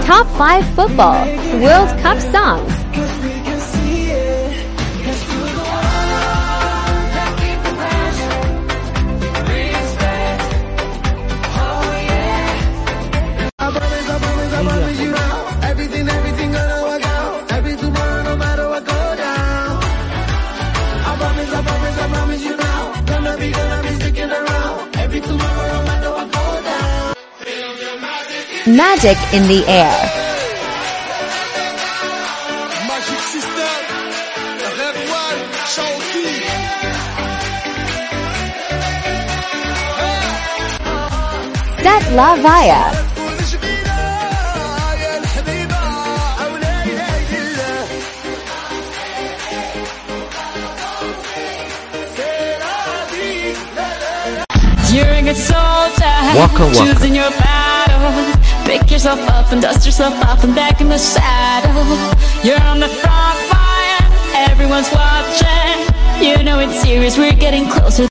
Top 5 Football World Cup Songs. Magic in the Air. Set La Via. You're a good soldier, Waka Waka. choosing your battle. Pick yourself up and dust yourself off and back in the saddle. You're on the front line, everyone's watching. You know it's serious, we're getting closer.